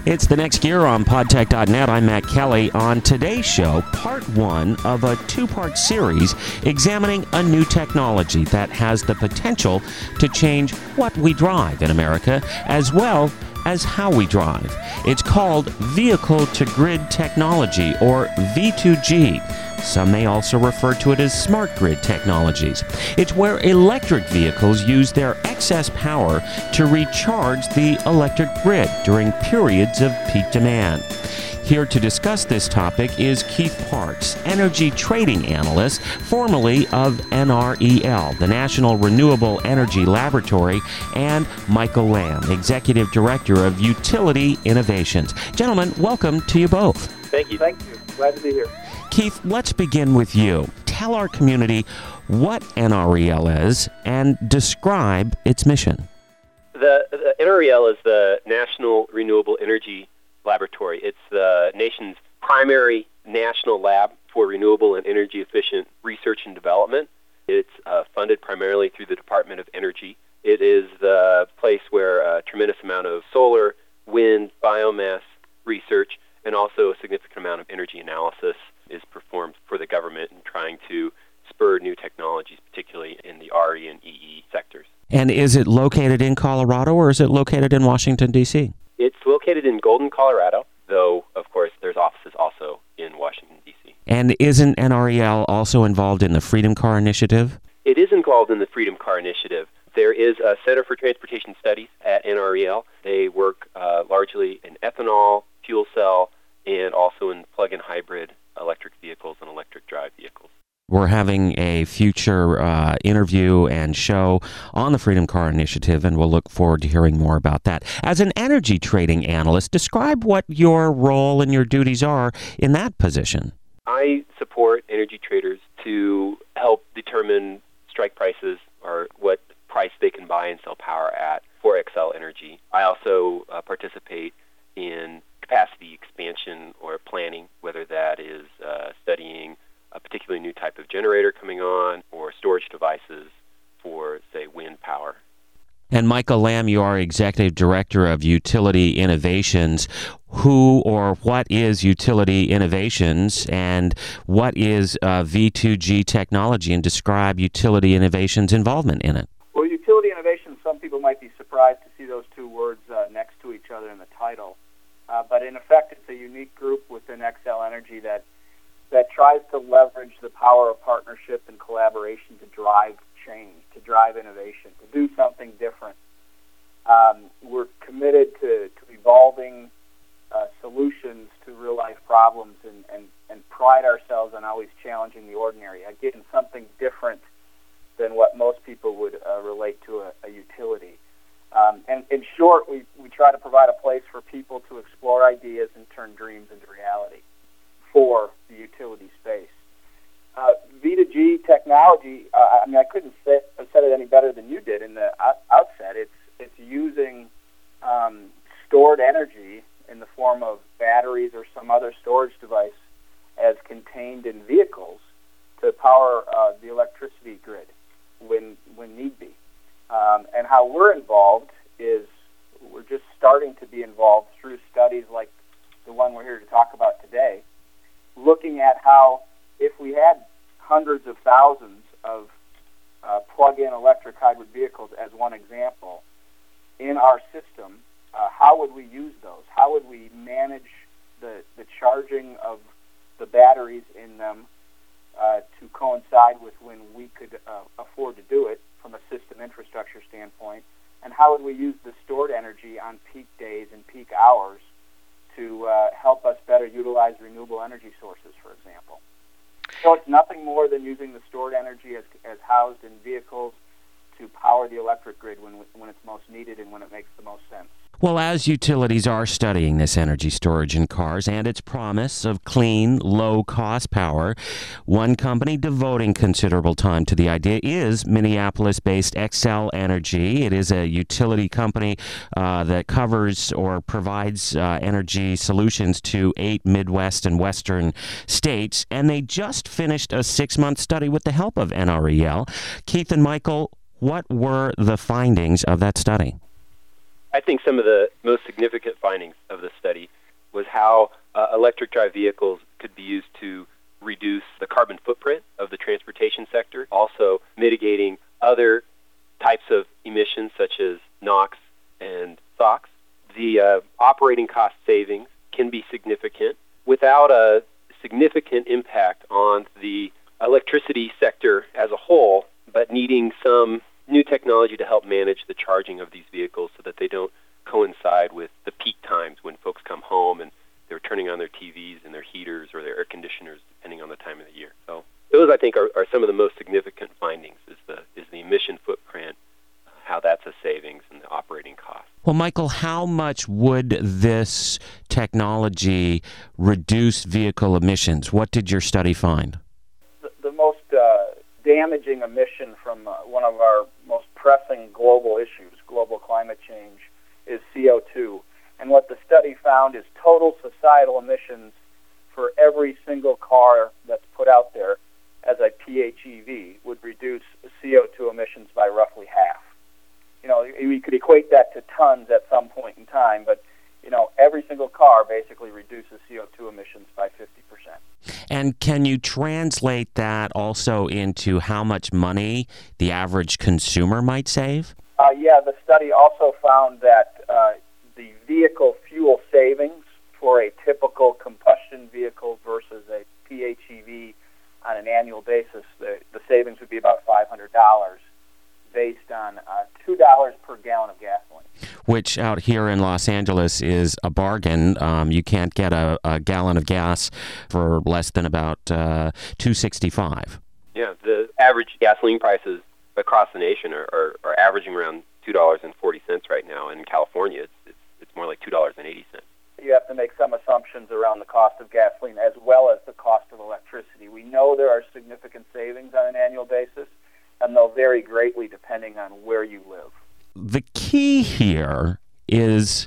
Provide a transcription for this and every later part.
It's The Next Gear on podtech.net. I'm Matt Kelly. On today's show, part one of a two-part series examining a new technology that has the potential to change what we drive in America, as well as how we drive. It's called Vehicle-to-Grid Technology, or V2G. Some may also refer to it as smart grid technologies. It's where electric vehicles use their excess power to recharge the electric grid during periods of peak demand. Here to discuss this topic is Keith Parks, energy trading analyst, formerly of NREL, the National Renewable Energy Laboratory, and Michael Lamb, executive director of Utility Innovations. Gentlemen, welcome to you both. Thank you. Thank you. Glad to be here. Keith, let's begin with you. Tell our community what NREL is and describe its mission. The NREL is the National Renewable Energy Laboratory. It's the nation's primary national lab for renewable and energy-efficient research and development. It's funded primarily through the Department of Energy. It is the place where a tremendous amount of solar, wind, biomass research, and also a significant amount of energy analysis is performed for the government in trying to spur new technologies, particularly in the RE and EE sectors. And is it located in Colorado or is it located in Washington, D.C.? It's located in Golden, Colorado, though, of course, there's offices also in Washington, D.C. And isn't NREL also involved in the Freedom Car Initiative? It is involved in the Freedom Car Initiative. There is a Center for Transportation Studies at NREL. They work largely in ethanol, fuel cell, and also in plug-in hybrid electric vehicles and electric drive vehicles. We're having a future interview and show on the Freedom Car Initiative, and we'll look forward to hearing more about that. As an energy trading analyst, describe what your role and your duties are in that position. I support energy traders to help determine strike prices or what price they can buy and sell power at for Xcel Energy. I also participate in capacity expansion or planning, whether that is studying a particularly new type of generator coming on or storage devices for, say, wind power. And Michael Lamb, you are Executive Director of Utility Innovations. Who or what is Utility Innovations and what is V2G technology, and describe Utility Innovations' involvement in it? Well, Utility Innovations, some people might be surprised to see those two words next to each other in the title. But in effect, it's a unique group within Xcel Energy that tries to leverage the power of partnership and collaboration to drive change, to drive innovation, to do something different. We're committed to evolving solutions to real-life problems and pride ourselves on always challenging the ordinary, again, something different than what most people would relate to a utility. And in short, we try to provide a place for people to explore ideas and turn dreams into reality for the utility space. V2G technology, I couldn't have said it any better than you did in the outset. It's using stored energy in the form of batteries or some other storage device as contained in vehicles to power the electricity grid when need be. And how we're involved is we're just starting to be involved through studies like the one we're here to talk about today, looking at how if we had hundreds of thousands of plug-in electric hybrid vehicles, as one example, in our system, how would we use those? How would we manage the charging of the batteries in them to coincide with when we could afford to do it from a system infrastructure standpoint? And how would we use the stored energy on peak days and peak hours to help us better utilize renewable energy sources, for example? So it's nothing more than using the stored energy as housed in vehicles to power the electric grid when it's most needed and when it makes the most sense. Well, as utilities are studying this energy storage in cars and its promise of clean, low-cost power, one company devoting considerable time to the idea is Minneapolis-based Xcel Energy. It is a utility company that covers or provides energy solutions to 8 Midwest and Western states, and they just finished a 6-month study with the help of NREL. Keith and Michael, what were the findings of that study? I think some of the most significant findings of the study electric drive vehicles could be used to reduce the carbon footprint of the transportation sector, also mitigating other types of emissions such as NOx and SOx. The operating cost savings can be significant without a significant impact on the electricity sector as a whole, but needing some new technology to help manage the charging of these vehicles so that they don't coincide with the peak times when folks come home and they're turning on their TVs and their heaters or their air conditioners, depending on the time of the year. So those, I think, are some of the most significant findings, is the emission footprint, how that's a savings, and the operating cost. Well, Michael, how much would this technology reduce vehicle emissions? What did your study find? The most damaging emission from one of our most pressing global issues, global climate change, is CO2. And what the study found is total societal emissions for every single car that's put out there as a PHEV would reduce CO2 emissions by roughly half. You know, we could equate that to tons at some point in time, but, you know, every single car basically reduces CO2 emissions by 50%. And can you translate that also into how much money the average consumer might save? Yeah, the study also found that the vehicle fuel savings for a typical combustion vehicle versus a PHEV on an annual basis, the savings would be about $500 based on $2 per gallon of gasoline. Which out here in Los Angeles is a bargain. You can't get a gallon of gas for less than about $2.65. Yeah, the average gasoline prices across the nation are averaging around $2.40 right now. And in California, it's more like $2.80. You have to make some assumptions around the cost of gasoline as well as the cost of electricity. We know there are significant savings on an annual basis, and they'll vary greatly depending on where you live. The key here is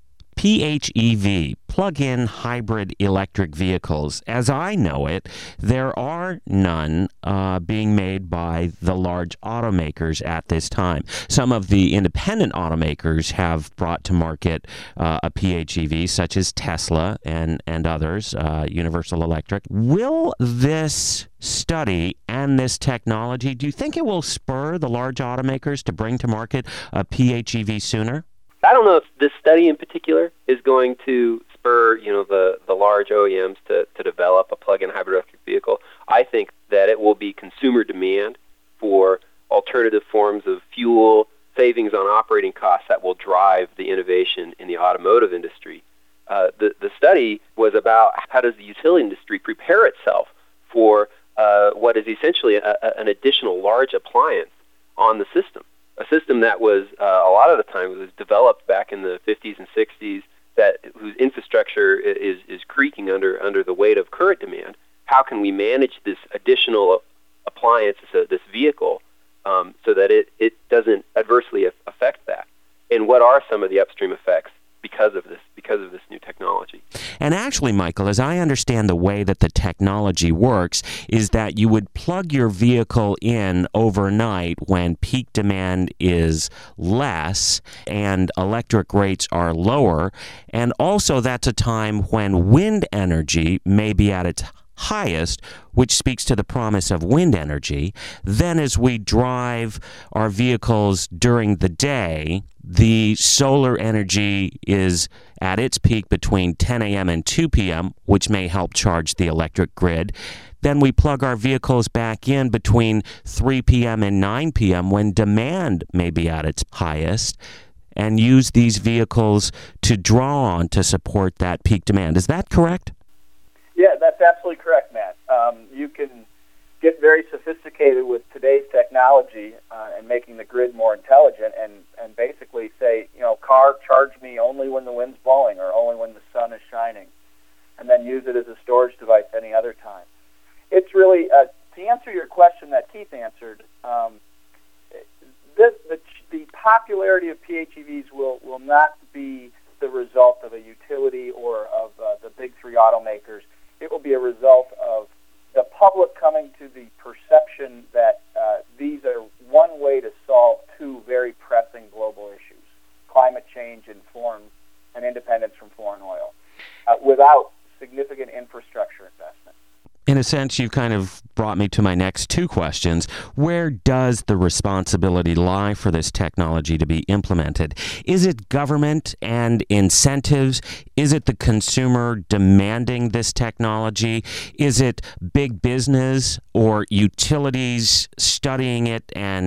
PHEV, plug-in hybrid electric vehicles. As I know it, there are none being made by the large automakers at this time. Some of the independent automakers have brought to market a PHEV, such as Tesla and others, Universal Electric. Will this study and this technology, do you think it will spur the large automakers to bring to market a PHEV sooner? I don't know if this study in particular is going to spur, the large OEMs to develop a plug-in hybrid electric vehicle. I think that it will be consumer demand for alternative forms of fuel, savings on operating costs that will drive the innovation in the automotive industry. The study was about how does the utility industry prepare itself for what is essentially an additional large appliance on the system. A system that was, a lot of the time, was developed back in the 50s and 60s, whose infrastructure is creaking under the weight of current demand. How can we manage this additional appliance, this vehicle, so that it doesn't adversely affect that? And what are some of the upstream effects because of this new technology? And actually, Michael, as I understand the way that the technology works, is that you would plug your vehicle in overnight when peak demand is less and electric rates are lower. And also that's a time when wind energy may be at its highest, which speaks to the promise of wind energy. Then as we drive our vehicles during the day, the solar energy is at its peak between 10 a.m. and 2 p.m., which may help charge the electric grid. Then we plug our vehicles back in between 3 p.m. and 9 p.m. when demand may be at its highest, and use these vehicles to draw on to support that peak demand. Is that correct? Yeah, that's absolutely correct, Matt. You can get very sophisticated with today's technology and making the grid more intelligent and basically say, car, charge me only when the wind's blowing or only when the sun is shining, and then use it as a storage device any other time. It's really, to answer your question that Keith answered, the popularity of PHEVs will not be the result of a utility or of the big three automakers. It will be a result of the public coming to the perception that these are one way to solve two very pressing global issues: climate change and independence from foreign oil, without significant infrastructure investment. In a sense, you've kind of brought me to my next two questions. Where does the responsibility lie for this technology to be implemented? Is it government and incentives? Is it the consumer demanding this technology? Is it big business or utilities studying it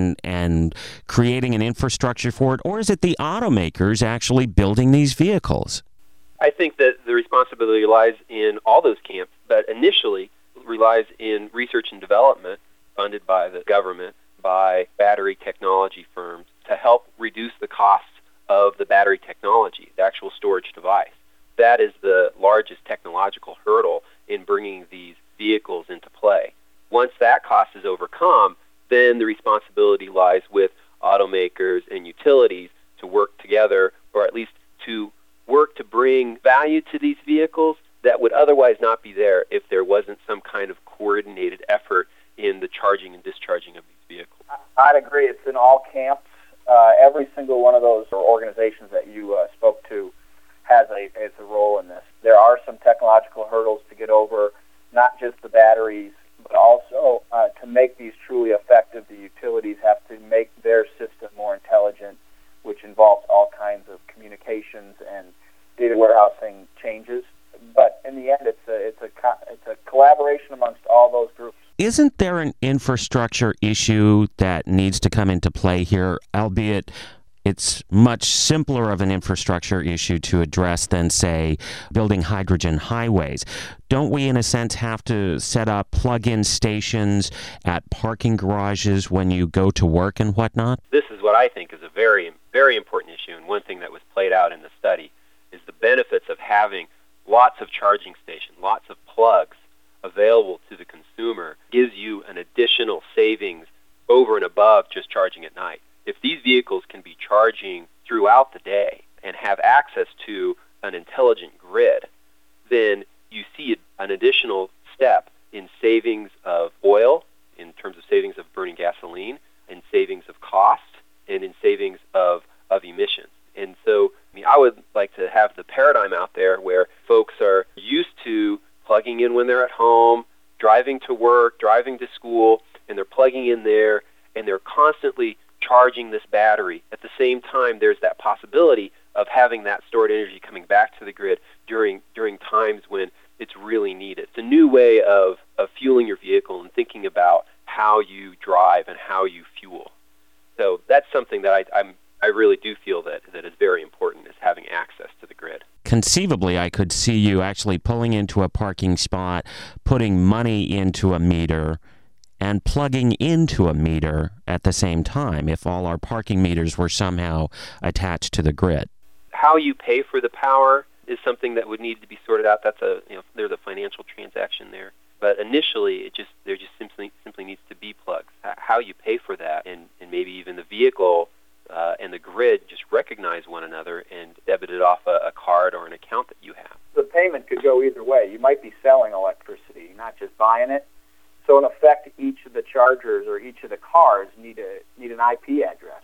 and creating an infrastructure for it? Or is it the automakers actually building these vehicles? I think that the responsibility lies in all those camps, but initially relies in research and development funded by the government, by battery technology firms, to help reduce the costs of the battery technology, the actual storage device. That is the largest technological hurdle in bringing these vehicles into play. Once that cost is overcome, then the responsibility lies with automakers and utilities to work together, or at least to work to bring value to these vehicles that would otherwise not be there if there wasn't some kind of coordinated effort in the charging and discharging of these vehicles. I'd agree. It's in all camps. Every single one of those organizations that you spoke to has a role in this. There are some technological hurdles to get over, not just the batteries, but also to make these truly effective, the utilities have to make their system more intelligent, which involves all kinds of communications and data warehousing changes. But in the end, it's a collaboration amongst all those groups. Isn't there an infrastructure issue that needs to come into play here, albeit it's much simpler of an infrastructure issue to address than, say, building hydrogen highways? Don't we, in a sense, have to set up plug-in stations at parking garages when you go to work and whatnot? This is what I think is a very, very important issue, and one thing that was played out in the study is the benefits of having lots of charging stations, lots of plugs available to the consumer gives you an additional savings over and above just charging at night. If these vehicles can be charging throughout the day and have access to an intelligent grid, then you see an additional step in savings of oil, in terms of savings of burning gasoline, in savings of cost, and in savings of emissions. And so I would like to have the paradigm out there where folks are used to plugging in when they're at home, driving to work, driving to school, and they're plugging in there, and they're constantly charging this battery. At the same time, there's that possibility of having that stored energy coming back to the grid during times when it's really needed. It's a new way of fueling your vehicle and thinking about how you drive and how you fuel. So that's something that I really do feel that is very important, is having access to the grid. Conceivably, I could see you actually pulling into a parking spot, putting money into a meter, and plugging into a meter at the same time if all our parking meters were somehow attached to the grid. How you pay for the power is something that would need to be sorted out. There's a financial transaction there. But initially, there just simply needs to be plugs. How you pay for that, and maybe even the vehicle and the grid just recognize one another and debit it off a card or an account that you have. The payment could go either way. You might be selling electricity, not just buying it. So in effect, each of the chargers or each of the cars need an IP address,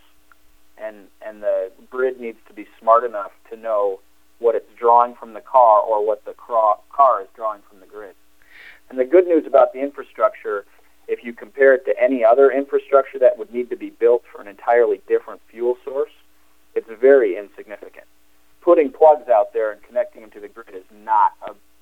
and the grid needs to be smart enough to know what it's drawing from the car or what the car is drawing from the grid. And the good news about the infrastructure, if you compare it to any other infrastructure that would need to be built for an entirely different fuel source, it's very insignificant. Putting plugs out there and connecting them to the grid is not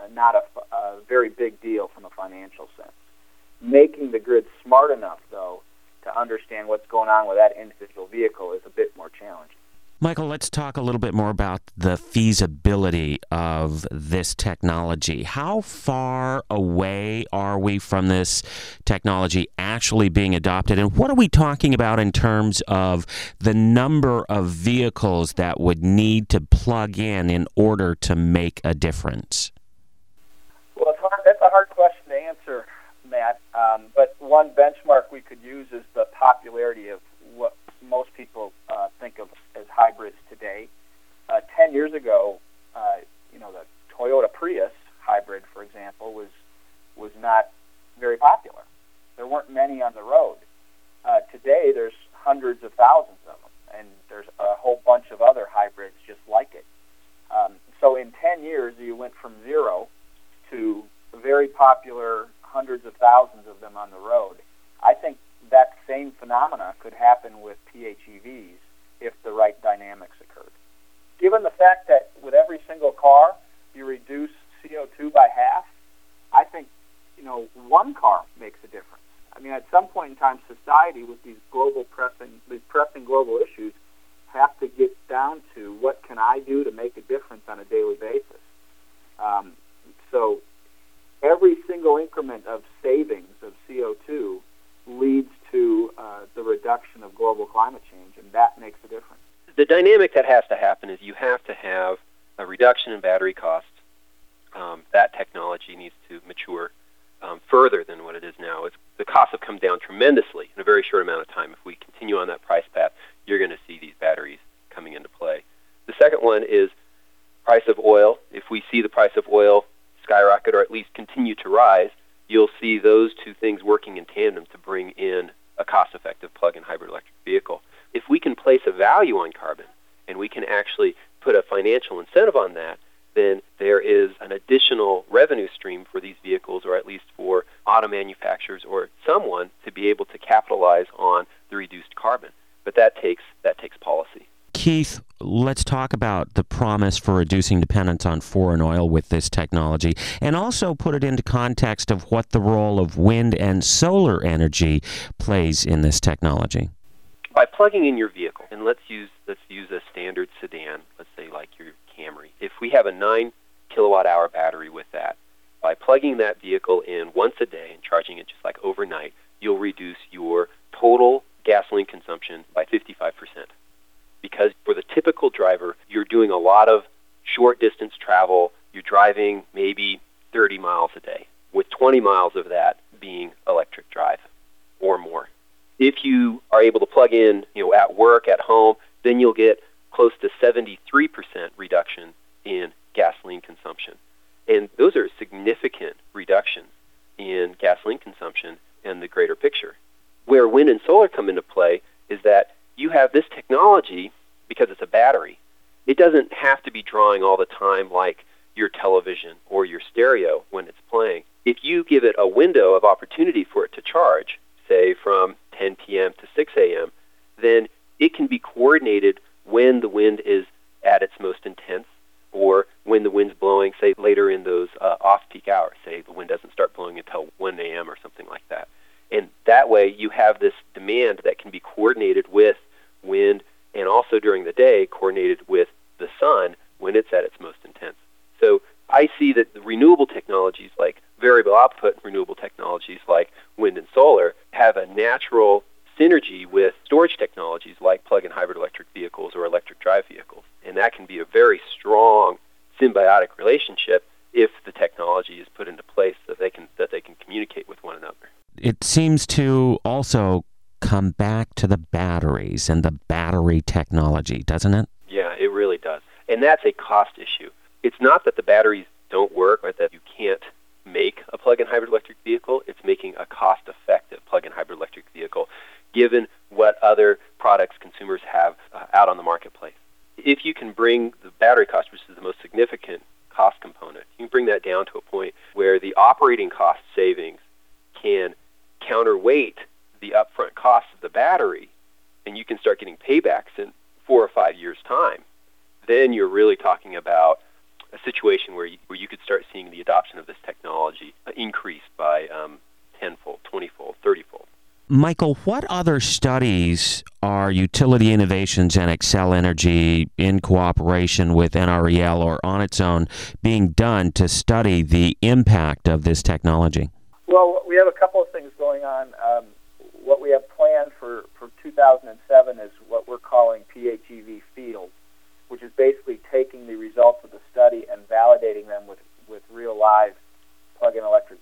a very big deal from a financial sense. Making the grid smart enough, though, to understand what's going on with that individual vehicle is a bit more challenging. Michael, let's talk a little bit more about the feasibility of this technology. How far away are we from this technology actually being adopted? And what are we talking about in terms of the number of vehicles that would need to plug in order to make a difference? Well, that's a hard question to answer, Matt. But one benchmark we could use is the popularity of what most people think of as hybrids today. 10 years ago, the Toyota Prius hybrid, for example, was not very popular. There weren't many on the road. Today, there's hundreds of thousands of them, and there's a whole bunch of other hybrids just like it. So in 10 years, you went from 0 to popular, hundreds of thousands of them on the road. I think that same phenomena could happen with PHEVs if the right dynamics occurred. Given the fact that with every single car you reduce CO2 by half, I think, one car makes a difference. I mean, at some point in time, society with these pressing global issues have to get down to what can I do to make a difference on a daily basis. So every single increment of savings of CO2 leads to the reduction of global climate change, and that makes a difference. The dynamic that has to happen is you have to have a reduction in battery costs. That technology needs to mature further than what it is now. The costs have come down tremendously in a very short amount of time. If we continue on that price path, you're going to see these batteries coming into play. The second one is price of oil. If we see the price of oil skyrocket or at least continue to rise, you'll see those two things working in tandem to bring in a cost-effective plug-in hybrid electric vehicle. If we can place a value on carbon and we can actually put a financial incentive on that, then there is an additional revenue stream for these vehicles, or at least for auto manufacturers or someone to be able to capitalize on the reduced carbon. But that takes policy. Keith, let's talk about the promise for reducing dependence on foreign oil with this technology, and also put it into context of what the role of wind and solar energy plays in this technology. By plugging in your vehicle, and let's use a standard sedan, let's say like your Camry. If we have a 9 kilowatt-hour battery with that, by plugging that vehicle in once a day and charging it just like overnight, you'll reduce your total gasoline consumption by 55%. Because for the typical driver, you're doing a lot of short-distance travel. You're driving maybe 30 miles a day, with 20 miles of that being electric drive or more. If you are able to plug in, at work, at home, then you'll get close to 73% reduction in gasoline consumption. And those are significant reductions in gasoline consumption in the greater picture. Where wind and solar come into play is that you have this technology, because it's a battery, it doesn't have to be drawing all the time like your television or your stereo when it's playing. If you give it a window of opportunity for it to charge, say from 10 p.m. to 6 a.m., then it can be coordinated when the wind is at its most intense, or when the wind's blowing, say, later in those off-peak hours. Say the wind doesn't start blowing until 1 a.m. or something like that. And that way you have this demand that can be coordinated with wind, and also during the day coordinated with the sun when it's at its most intense. So I see that the renewable technologies like variable output renewable technologies like wind and solar have a natural synergy with storage technologies like plug-in hybrid electric vehicles or electric drive vehicles. And that can be a very strong symbiotic relationship if the technology is put into place that they can communicate with one another. It seems to also come back to the batteries and the battery technology, doesn't it? Yeah, it really does. And that's a cost issue. It's not that the batteries don't work or that you can't make a plug-in hybrid electric vehicle. It's making a cost-effective plug-in hybrid electric vehicle given what other products consumers have out on the marketplace. If you can bring the battery cost, which is the most significant cost component, you can bring that down to a point where the operating cost savings can counterweight the upfront cost of the battery, and you can start getting paybacks in 4 or 5 years' time, then you're really talking about a situation where you could start seeing the adoption of this technology increase by 10-fold, 20-fold, 30-fold. Michael, what other studies are Utility Innovations and Xcel Energy in cooperation with NREL or on its own being done to study the impact of this technology? Well, we have a couple of things going on. What we have planned for 2007 is what we're calling PHEV Field, which is basically taking the results of the study and validating them with real live plug-in electric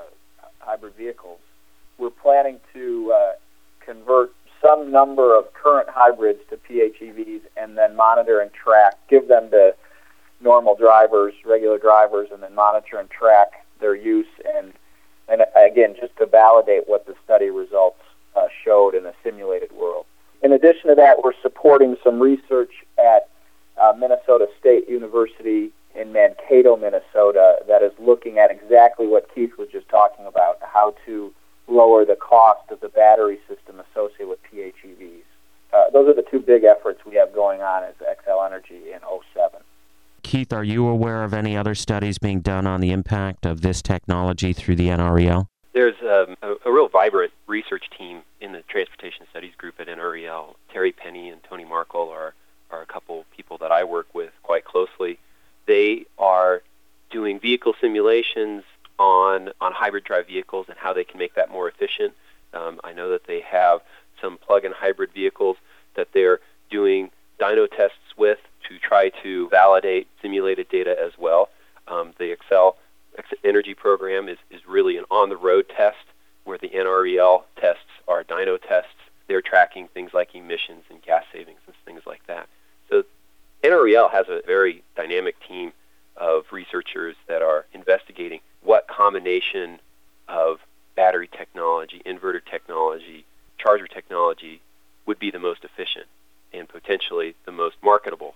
hybrid vehicles. We're planning to convert some number of current hybrids to PHEVs and then monitor and track, give them to normal drivers, regular drivers, and then monitor and track their use and again, just to validate what the study results showed in a simulated world. In addition to that, we're supporting some research at Minnesota State University in Mankato, Minnesota, that is looking at exactly what Keith was just talking about, how to lower the cost of the battery system associated with PHEVs. Those are the two big efforts we have going on as Xcel Energy in 2007. Keith, are you aware of any other studies being done on the impact of this technology through the NREL? There's a real vibrant research team in the Transportation Studies Group at NREL. Terry Penny and Tony Markle are a couple people that I work with quite closely. They are doing vehicle simulations on hybrid drive vehicles and how they can make that more efficient. I know that they have some plug-in hybrid vehicles that they're doing dyno tests with to try to validate simulated data as well. The Xcel Energy program is really an on-the-road test where the NREL tests are dyno tests. They're tracking things like emissions and gas savings and things like that. So NREL has a very dynamic team of researchers that are investigating what combination of battery technology, inverter technology, charger technology would be the most efficient and potentially the most marketable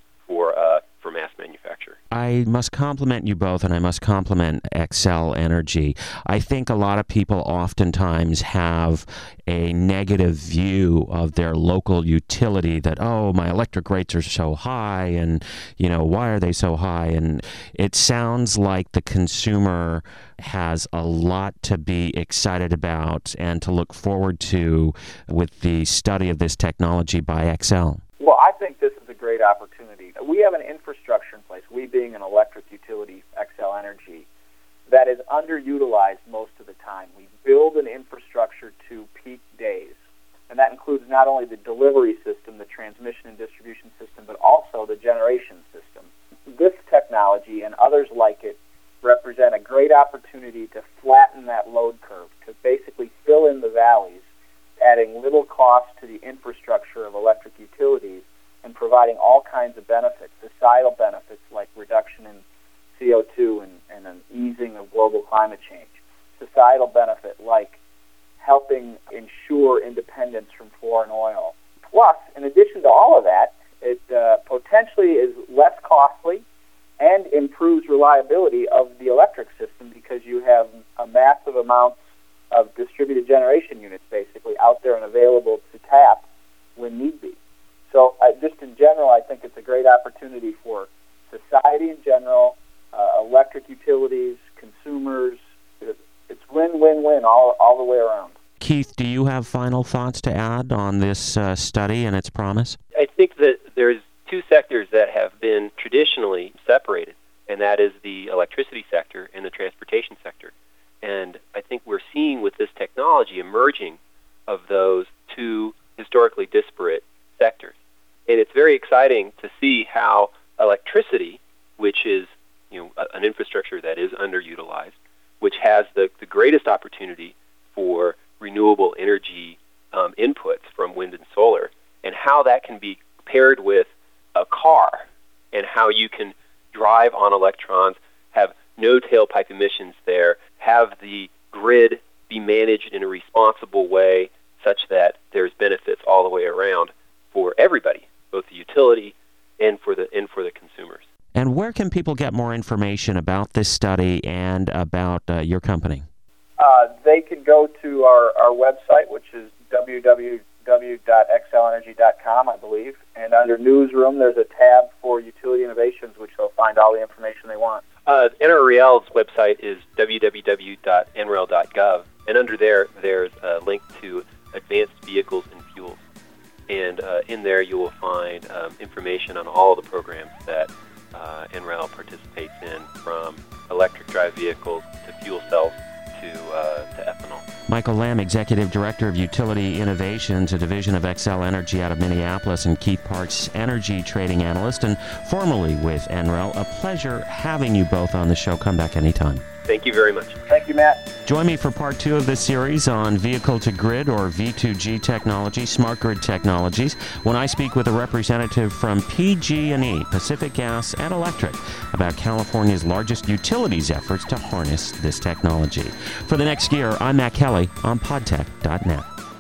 for mass manufacture. I must compliment you both, and I must compliment Xcel Energy. I think a lot of people oftentimes have a negative view of their local utility that, oh, my electric rates are so high, and, why are they so high? And it sounds like the consumer has a lot to be excited about and to look forward to with the study of this technology by Xcel. Well, I think this is a great opportunity. We have an infrastructure in place, we being an electric utility, Xcel Energy, that is underutilized most of the time. We build an infrastructure to peak days, and that includes not only the delivery system, the transmission and distribution system, but also the generation system. This technology and others like it represent a great opportunity to flatten that load curve, to basically fill in the valleys, adding little cost to the infrastructure of electric utilities and providing all kinds of benefits, societal benefits like reduction in CO2 and an easing of global climate change, societal benefit like helping ensure independence from foreign oil. Plus, in addition to all of that, it potentially is less costly and improves reliability of the electric system because you have a massive amount of distributed generation units basically out there and available to tap when need be. So just in general, I think it's a great opportunity for society in general, electric utilities, consumers. It's win-win-win all the way around. Keith, do you have final thoughts to add on this study and its promise? I think that there's two sectors that have been traditionally separated, and that is the electricity sector and the transportation sector. And I think we're seeing with this technology emerging of those two historically disparate sectors. And it's very exciting to see how electricity, which is an infrastructure that is underutilized, which has the greatest opportunity for renewable energy inputs from wind and solar, and how that can be paired with a car, and how you can drive on electrons, have no tailpipe emissions there, have the grid be managed in a responsible way such that there's benefits all the way around for everybody, both the utility and for the consumers. And where can people get more information about this study and about your company? They can go to our website, which is www.xcelenergy.com, I believe. And under Newsroom, there's a tab for Utility Innovations, which they'll find all the information they want. NREL's website is www.nrel.gov, and under there's a link to advanced vehicles and fuels. And in there you will find information on all the programs that NREL participates in, from electric drive vehicles to fuel cells to ethanol. Michael Lamb, Executive Director of Utility Innovations, a division of Xcel Energy out of Minneapolis, and Keith Parks, Energy Trading Analyst and formerly with NREL. A pleasure having you both on the show. Come back anytime. Thank you very much. Thank you, Matt. Join me for part 2 of this series on vehicle-to-grid or V2G technology, smart grid technologies, when I speak with a representative from PG&E, Pacific Gas and Electric, about California's largest utilities efforts to harness this technology. For the next year, I'm Matt Kelly on podtech.net.